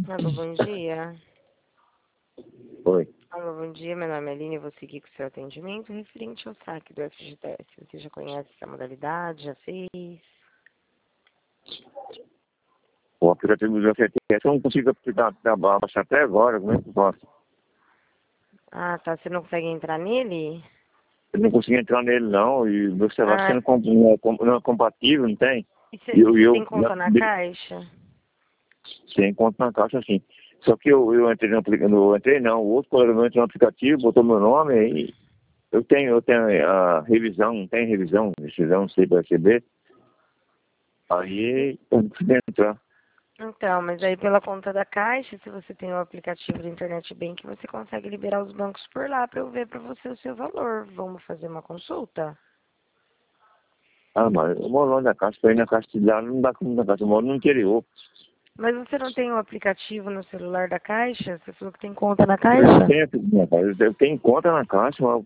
Alô, bom dia. Oi. Alô, bom dia. Meu nome é Aline e vou seguir com o seu atendimento referente ao saque do FGTS. Você já conhece essa modalidade? Já fez? O aplicativo do FTS eu não consigo baixar até agora. Como é que eu posso? Ah, tá. Você não consegue entrar nele? Eu não consegui entrar nele, não. E meu celular Ah, não é compatível, não tem? e E você tem conta na Caixa? sem conta na caixa, assim. Só que eu entrei no aplicativo, não entrei não. O outro colega meu entrou no aplicativo, botou meu nome e eu tenho a revisão, não tem revisão, decisão, não sei para receber. Aí eu não consegui entrar. Então, mas aí pela conta da Caixa, se você tem o aplicativo do Internet Bank, você consegue liberar os bancos por lá para eu ver para você o seu valor. Vamos fazer uma consulta? Ah, mas eu moro longe da caixa, pra ir na caixa de lá não dá como na caixa, eu moro no interior. Mas você não tem o aplicativo no celular da Caixa? Você falou que tem conta na Eu Caixa? tenho, eu tenho conta na caixa, mas